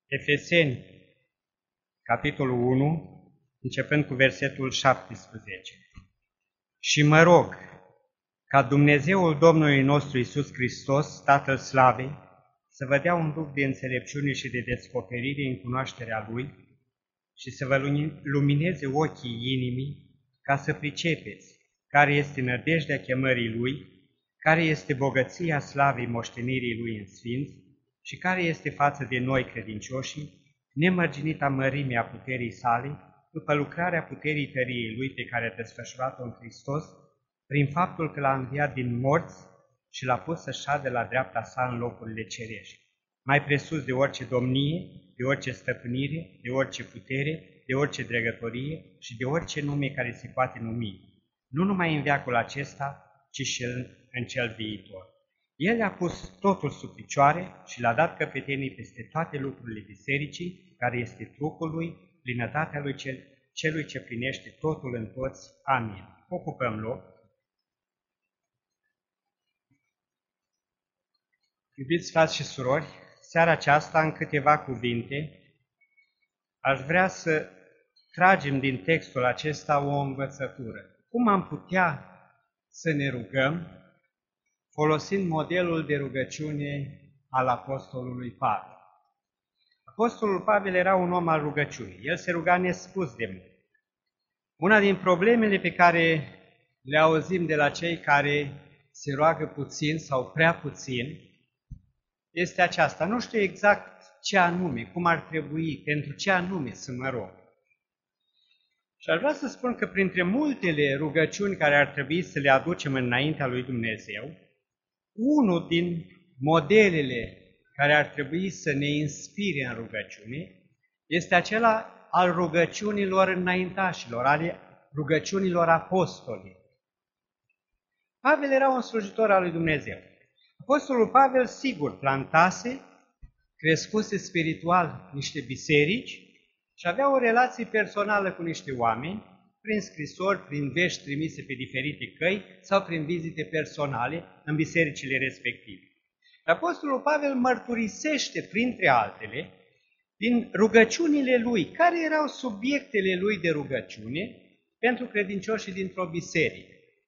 Efeseni, capitolul 1, începând cu versetul 17. Și mă rog ca Dumnezeul Domnului nostru Iisus Hristos, Tatăl Slavei, să vă dea un duh de înțelepciune și de descoperire în cunoașterea Lui și să vă lumineze ochii inimii ca să pricepeți care este nădejdea chemării Lui, care este bogăția slavei moștenirii Lui în sfinți și care este față de noi credincioșii, nemărginita mărimea puterii sale, după lucrarea puterii tăriei Lui pe care a desfășurat-o în Hristos, prin faptul că l-a înviat din morți și l-a pus să șadă la dreapta sa în locurile cerești, mai presus de orice domnie, de orice stăpânire, de orice putere, de orice dregătorie și de orice nume care se poate numi, nu numai în veacul acesta, ci și în cel viitor. El a pus totul sub picioare și l-a dat căpetenii peste toate lucrurile bisericii, care este trupul lui, plinătatea lui celui ce plinește totul în toți. Amin. Ocupăm loc. Iubiți frați și surori, seara aceasta, în câteva cuvinte, aș vrea să tragem din textul acesta o învățătură. Cum am putea să ne rugăm folosind modelul de rugăciune al apostolului Pavel? Apostolul Pavel era un om al rugăciunii. El se ruga nespus de mult. Una din problemele pe care le auzim de la cei care se roagă puțin sau prea puțin este aceasta. Nu știu exact ce anume, cum ar trebui, pentru ce anume să mă rog. Și aș vrea să spun că printre multele rugăciuni care ar trebui să le aducem înaintea lui Dumnezeu, unul din modelele care ar trebui să ne inspire în rugăciune este acela al rugăciunilor înaintașilor, ale rugăciunilor apostolilor. Pavel era un slujitor al lui Dumnezeu. Apostolul Pavel, sigur, plantase, crescuse spiritual niște biserici și avea o relație personală cu niște oameni, prin scrisori, prin vești trimise pe diferite căi sau prin vizite personale în bisericile respective. Apostolul Pavel mărturisește, printre altele, din rugăciunile lui, care erau subiectele lui de rugăciune pentru credincioșii dintr-o biserică.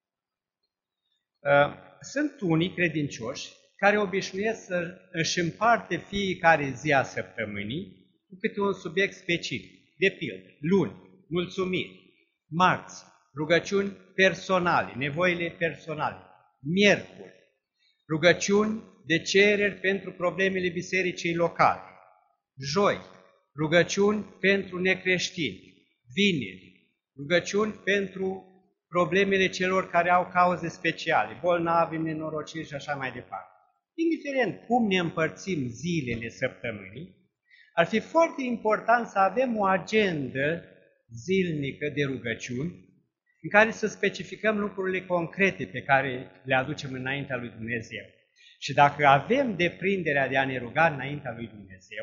Sunt unii credincioși care obișnuiesc să își împarte fiecare zi a săptămânii cu câte un subiect specific. De pildă, luni, mulțumiri, marți, rugăciuni personale, nevoile personale, miercuri, rugăciuni de cereri pentru problemele bisericii locale, joi, rugăciuni pentru necreștini, vineri, rugăciuni pentru problemele celor care au cauze speciale, bolnavi, nenorociți și așa mai departe. Indiferent cum ne împărțim zilele săptămânii, ar fi foarte important să avem o agendă zilnică de rugăciuni în care să specificăm lucrurile concrete pe care le aducem înaintea lui Dumnezeu. Și dacă avem deprinderea de a ne ruga înaintea lui Dumnezeu,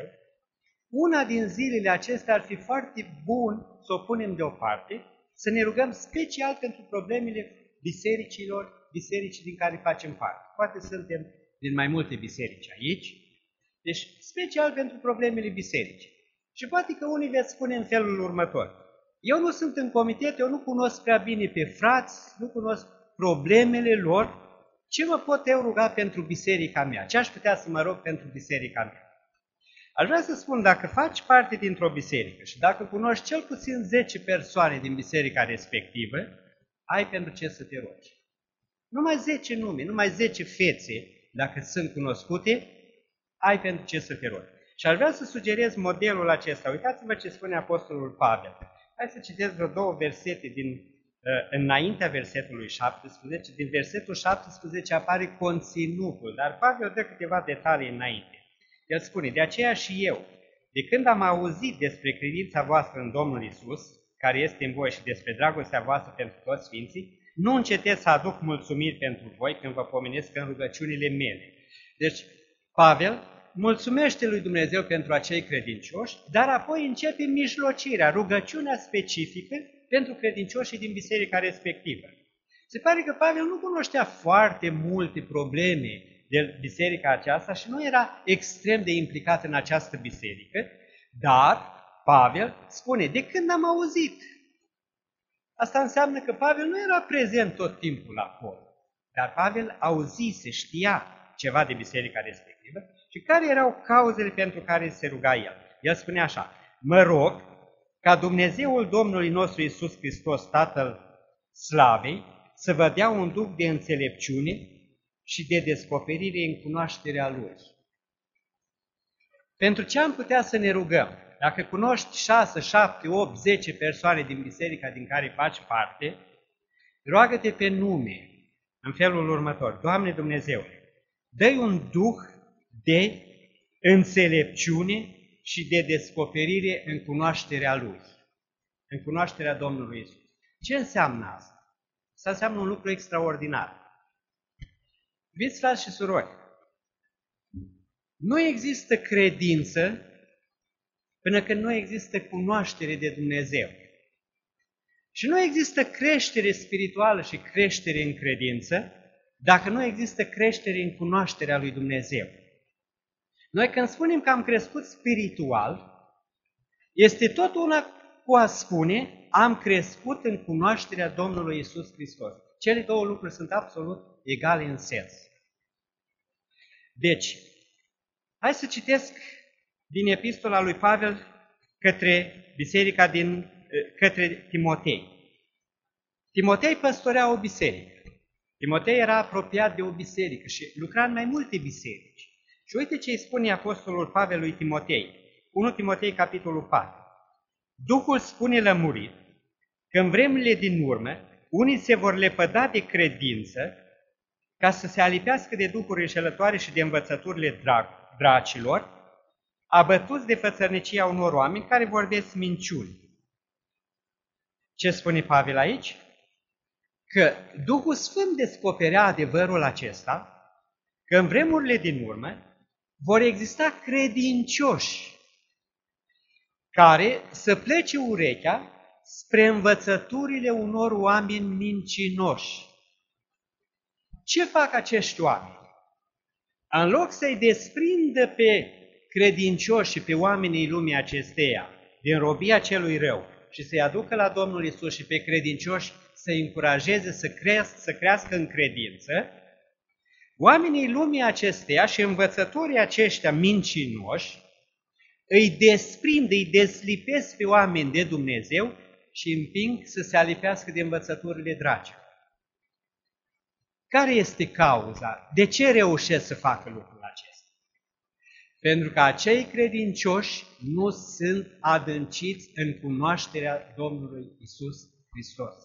una din zilele acestea ar fi foarte bun să o punem deoparte, să ne rugăm special pentru problemele bisericii din care facem parte. Poate suntem din mai multe biserici aici, deci special pentru problemele bisericii. Și poate că unii veți spune în felul următor: eu nu sunt în comitet, eu nu cunosc prea bine pe frați, nu cunosc problemele lor, ce mă pot eu ruga pentru biserica mea? Ce aș putea să mă rog pentru biserica mea? Aș vrea să spun, dacă faci parte dintr-o biserică și dacă cunoști cel puțin 10 persoane din biserica respectivă, ai pentru ce să te rogi. Numai 10 nume, numai 10 fețe, dacă sunt cunoscute, ai pentru ce să te rogi. Și aș vrea să sugerez modelul acesta. Uitați-vă ce spune Apostolul Pavel. Hai să citesc vreo 2 versete înaintea versetului 17. Din versetul 17 apare conținutul, dar Pavel dă câteva detalii înainte. El spune: de aceea și eu, de când am auzit despre credința voastră în Domnul Iisus, care este în voi, și despre dragostea voastră pentru toți sfinții, nu încetez să aduc mulțumiri pentru voi când vă pomenesc în rugăciunile mele. Deci, Pavel mulțumește lui Dumnezeu pentru acei credincioși, dar apoi începe mijlocirea, rugăciunea specifică pentru credincioșii din biserica respectivă. Se pare că Pavel nu cunoștea foarte multe probleme de biserica aceasta și nu era extrem de implicat în această biserică, Dar Pavel spune, de când am auzit? Asta înseamnă că Pavel nu era prezent tot timpul acolo, dar Pavel auzise, știa ceva de biserica respectivă și care erau cauzele pentru care se ruga el. El spune așa, mă rog ca Dumnezeul Domnului nostru Iisus Hristos, Tatăl Slavei, să vă dea un duh de înțelepciune și de descoperire în cunoașterea Lui. Pentru ce am putea să ne rugăm? Dacă cunoști 6, 7, 8, 10 persoane din biserica din care faci parte, roagă-te pe nume în felul următor. Doamne Dumnezeule, dă-i un duh de înțelepciune și de descoperire în cunoașterea Lui, în cunoașterea Domnului Iisus. Ce înseamnă asta? Asta înseamnă un lucru extraordinar. Iubiți frați și surori, nu există credință până când nu există cunoaștere de Dumnezeu. Și nu există creștere spirituală și creștere în credință dacă nu există creștere în cunoașterea lui Dumnezeu. Noi când spunem că am crescut spiritual, este tot una cu a spune am crescut în cunoașterea Domnului Iisus Hristos. Cele două lucruri sunt absolut egale în sens. Deci, hai să citesc din epistola lui Pavel către biserica către Timotei. Timotei păstorea o biserică. Timotei era apropiat de o biserică și lucra în mai multe biserici. Și uite ce îi spune apostolul Pavel lui Timotei. 1 Timotei, capitolul 4. Duhul spune lămurit că în vremurile din urmă unii se vor lepăda de credință ca să se alipească de duhuri înșelătoare și de învățăturile dracilor, abătuți de fățărnicia unor oameni care vorbesc minciuni. Ce spune Pavel aici? Că Duhul Sfânt descoperea adevărul acesta, că în vremurile din urmă vor exista credincioși care să plece urechea spre învățăturile unor oameni mincinoși. Ce fac acești oameni? În loc să-i desprindă pe credincioși și pe oamenii lumii acesteia din robia celui rău și să-i aducă la Domnul Iisus și pe credincioși să-i încurajeze să crească în credință, oamenii lumii acesteia și învățătorii aceștia mincinoși îi desprind, îi deslipesc pe oameni de Dumnezeu și împing să se alipească de învățăturile dracilor. Care este cauza? De ce reușesc să facă lucrul acesta? Pentru că acei credincioși nu sunt adânciți în cunoașterea Domnului Iisus Hristos.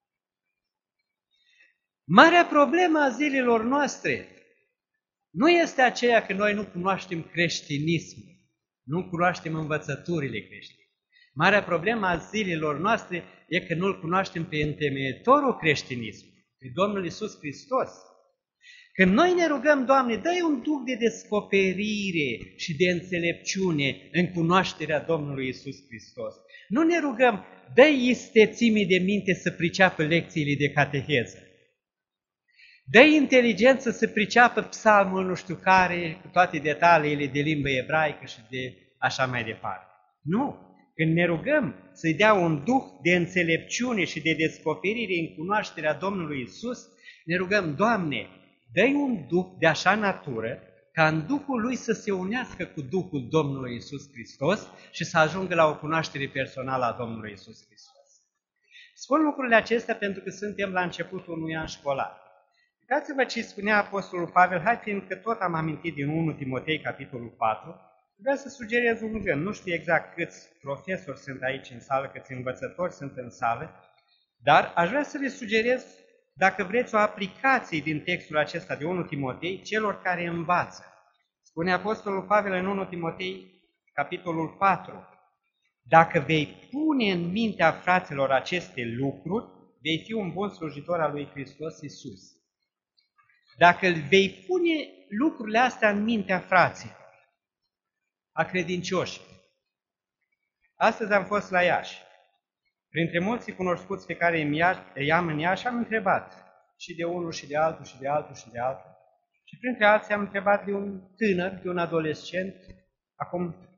Marea problemă a zilelor noastre nu este aceea că noi nu cunoaștem creștinismul, nu cunoaștem învățăturile creștine. Marea problemă a zilelor noastre e că nu-L cunoaștem pe întemeietorul creștinismului, pe Domnul Iisus Hristos. Când noi ne rugăm, Doamne, dă-i un duh de descoperire și de înțelepciune în cunoașterea Domnului Iisus Hristos. Nu ne rugăm, dă-i istețime de minte să priceapă lecțiile de cateheză. Dă-i inteligență să priceapă psalmul nu știu care, cu toate detaliile de limbă ebraică și de așa mai departe. Nu! Când ne rugăm să-i dea un duh de înțelepciune și de descoperire în cunoașterea Domnului Iisus, ne rugăm, Doamne, dă-i un duh de așa natură ca în Duhul Lui să se unească cu Duhul Domnului Iisus Hristos și să ajungă la o cunoaștere personală a Domnului Iisus Hristos. Spun lucrurile acestea pentru că suntem la începutul unui an școlar. Uitați-vă ce spunea Apostolul Pavel, hai fiindcă tot am amintit din 1 Timotei, capitolul 4, vreau să sugerez un gând. Nu știu exact câți profesori sunt aici în sală, câți învățători sunt în sală, dar aș vrea să le sugerez, dacă vreți, o aplicație din textul acesta de 1 Timotei celor care învață. Spune Apostolul Pavel în 1 Timotei, capitolul 4, dacă vei pune în mintea fraților aceste lucruri, vei fi un bun slujitor al lui Hristos Iisus. Dacă vei pune lucrurile astea în mintea fraților, a credincioșilor. Astăzi am fost la Iași. Printre mulți cunoscuți pe care îi am în Iași, am întrebat și de unul și de altul și de altul și de altul. Și printre alții am întrebat de un tânăr, de un adolescent, acum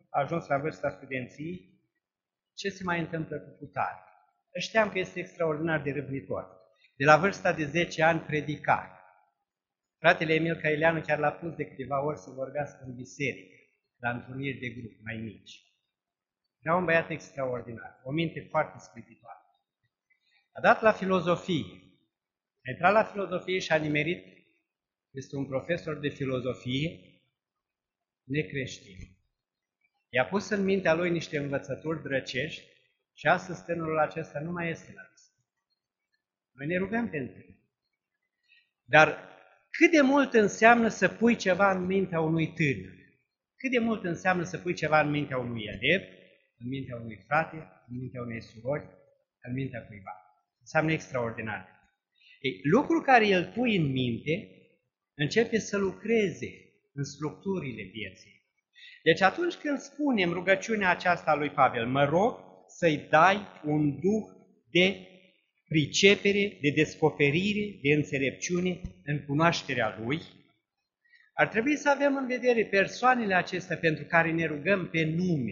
a ajuns la vârsta studenției, ce se mai întâmplă cu putare? Știam că este extraordinar de râvnitor. De la vârsta de 10 ani predica. Fratele Emil Caileanu chiar l-a pus de câteva ori să vorbească în biserică, la întâlniri de grup mai mici. Era un băiat extraordinar, o minte foarte scripitoare. A dat la filozofie. A intrat la filozofie și a nimerit, este un profesor de filozofie necreștin. I-a pus în mintea lui niște învățături drăcești și astăzi tânărul acesta nu mai este la biserică. Noi ne rugăm pentru el. Dar cât de mult înseamnă să pui ceva în mintea unui tânăr? Cât de mult înseamnă să pui ceva în mintea unui elev, în mintea unui frate, în mintea unei surori, în mintea cuiva? Înseamnă extraordinar. Ei, lucrul care îl pui în minte începe să lucreze în structurile vieții. Deci atunci când spunem rugăciunea aceasta a lui Pavel, mă rog să-i dai un duh de pricepere, de descoperire, de înțelepciune în cunoașterea lui, ar trebui să avem în vedere persoanele acestea pentru care ne rugăm pe nume.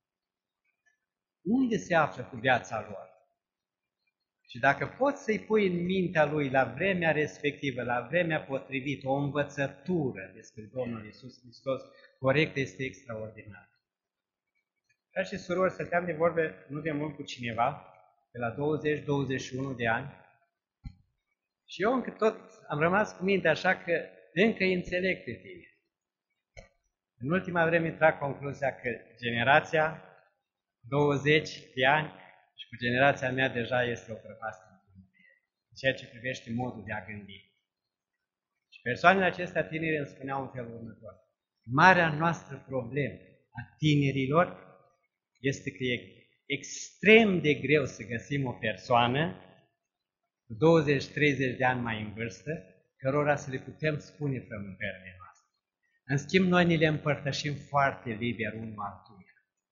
Unde se află cu viața lor? Și dacă poți să-i pui în mintea lui la vremea respectivă, la vremea potrivită, o învățătură despre Domnul Iisus Hristos, corect, este extraordinar. Frați și surori, stăteam de vorbe nu de mult cu cineva, pe la 20-21 de ani, și eu încă tot am rămas cu minte așa că încă îi înțeleg pe tine. În ultima vreme trag concluzia că generația 20 de ani și cu generația mea deja este o prăpastie în ceea ce privește modul de a gândi. Și persoanele acestea tineri îmi spuneau în felul următor. Marea noastră problemă a tinerilor este că e extrem de greu să găsim o persoană cu 20-30 de ani mai în vârstă, cărora să le putem spune frământările noastre. În schimb, noi ne le împărtășim foarte liber unul altuia.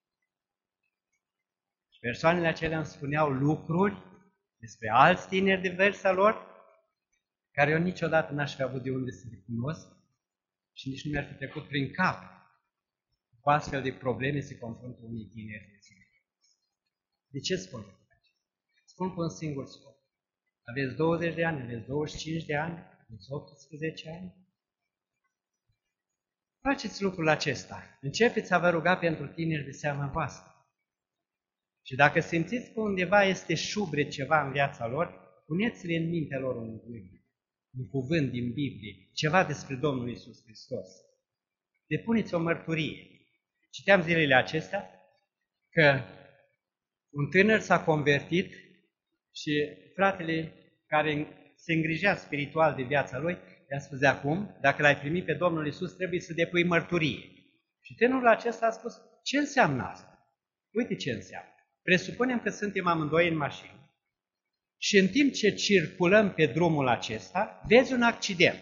Și persoanele acelea îmi spuneau lucruri despre alți tineri de vârsta lor, care eu niciodată n-aș fi avut de unde să le cunosc și nici nu mi-ar fi trecut prin cap. Cu astfel de probleme se confruntă unii tineri de zi. De ce spun? Spun cu un singur scop. Aveți 20 de ani, aveți 25 de ani, aveți 18 ani? Faceți lucrul acesta. Începeți să vă ruga pentru tineri de seama voastră. Și dacă simțiți că undeva este șubret ceva în viața lor, puneți-le în mintea lor un cuvânt din Biblie, ceva despre Domnul Iisus Hristos. Depuneți o mărturie. Citeam zilele acestea că un tânăr s-a convertit și fratele care se îngrijea spiritual de viața lui i-a spus de acum, dacă l-ai primit pe Domnul Iisus, trebuie să depui mărturie. Și tânărul acesta a spus, ce înseamnă asta? Uite ce înseamnă. Presupunem că suntem amândoi în mașină și în timp ce circulăm pe drumul acesta, vezi un accident.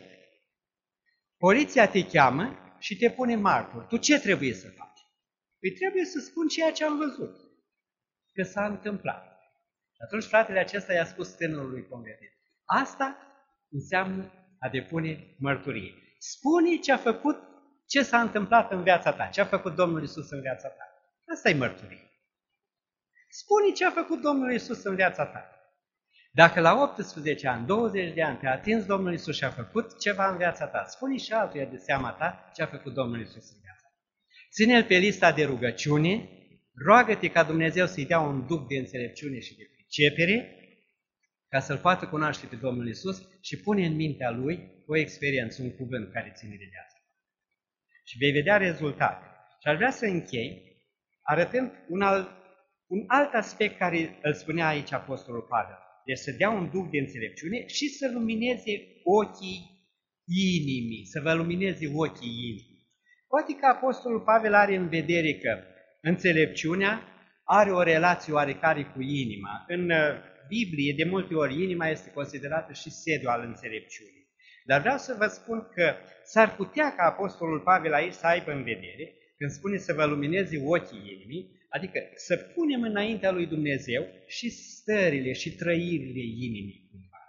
Poliția te cheamă și te pune martor. Tu ce trebuie să faci? Păi trebuie să spun ceea ce am văzut, că s-a întâmplat. Și atunci fratele acesta i-a spus tânărului convertit. Asta înseamnă a depune mărturie. Spune ce a făcut, ce s-a întâmplat în viața ta, ce a făcut Domnul Iisus în viața ta. Asta e mărturie. Spune ce a făcut Domnul Iisus în viața ta. Dacă la 18 ani, 20 de ani te-a atins Domnul Iisus și a făcut ceva în viața ta, spune și altuia de seama ta ce a făcut Domnul Iisus în viața ta. Ține-l pe lista de rugăciune, roagă-te ca Dumnezeu să-i dea un duh de înțelepciune și de pricepere, ca să-L poată cunoaște pe Domnul Iisus și pune în mintea Lui o experiență, un cuvânt care ține de viața. Și vei vedea rezultate. Și aș vrea să închei arătând un alt aspect care îl spunea aici Apostolul Pavel. Deci să dea un duh de înțelepciune și să lumineze ochii inimii, să vă lumineze ochii inimii. Poate că Apostolul Pavel are în vedere că înțelepciunea are o relație oarecare cu inima. În Biblie, de multe ori, inima este considerată și sediul al înțelepciunii. Dar vreau să vă spun că s-ar putea ca Apostolul Pavel aici să aibă în vedere, când spune să vă lumineze ochii inimii, adică să punem înaintea lui Dumnezeu și stările și trăirile inimii cumva.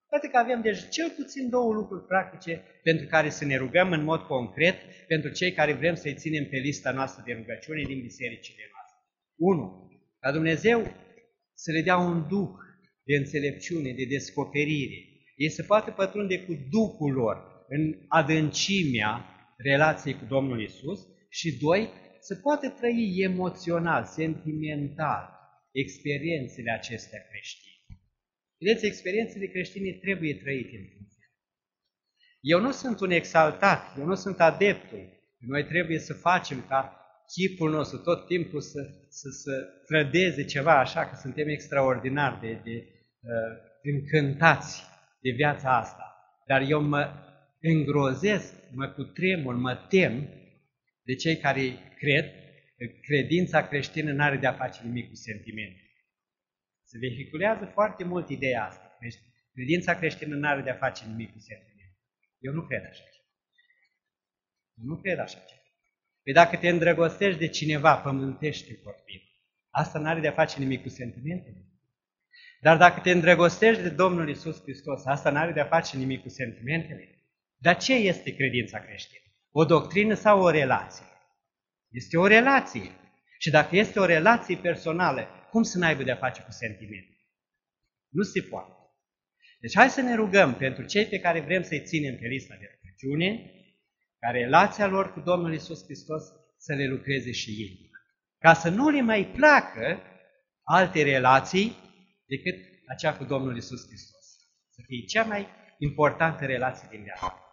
Poate că avem deja cel puțin 2 lucruri practice pentru care să ne rugăm în mod concret pentru cei care vrem să-i ținem pe lista noastră de rugăciune din bisericile noastre. 1. Ca Dumnezeu să le dea un duh de înțelepciune, de descoperire. Ei să poată pătrunde cu Duhul lor în adâncimea relației cu Domnul Iisus și 2. Să poată trăi emoțional, sentimental experiențele acestea creștine. Vedeți, experiențele creștine trebuie trăite în Dumnezeu. Eu nu sunt un exaltat, eu nu sunt adeptul. Noi trebuie să facem ca chipul nostru tot timpul să trădeze ceva așa, că suntem extraordinar de încântați de viața asta. Dar eu mă îngrozesc, mă cutremur, mă tem de cei care cred că credința creștină nu are de-a face nimic cu sentimente. Se vehiculează foarte mult ideea asta. Credința creștină nu are de-a face nimic cu sentimente. Eu nu cred așa ceva. Eu nu cred așa ceva. Păi dacă te îndrăgostești de cineva, pământește vorbim. Asta nu are de-a face nimic cu sentimentele. Dar dacă te îndrăgostești de Domnul Iisus Hristos, asta nu are de-a face nimic cu sentimentele. Dar ce este credința creștină? O doctrină sau o relație? Este o relație. Și dacă este o relație personală, cum să n-aibă de-a face cu sentimente? Nu se poate. Deci hai să ne rugăm pentru cei pe care vrem să-i ținem pe lista de rugăciune, ca relația lor cu Domnul Iisus Hristos să le lucreze și ei. Ca să nu le mai placă alte relații decât acea cu Domnul Iisus Hristos. Să fie cea mai importantă relație din viață.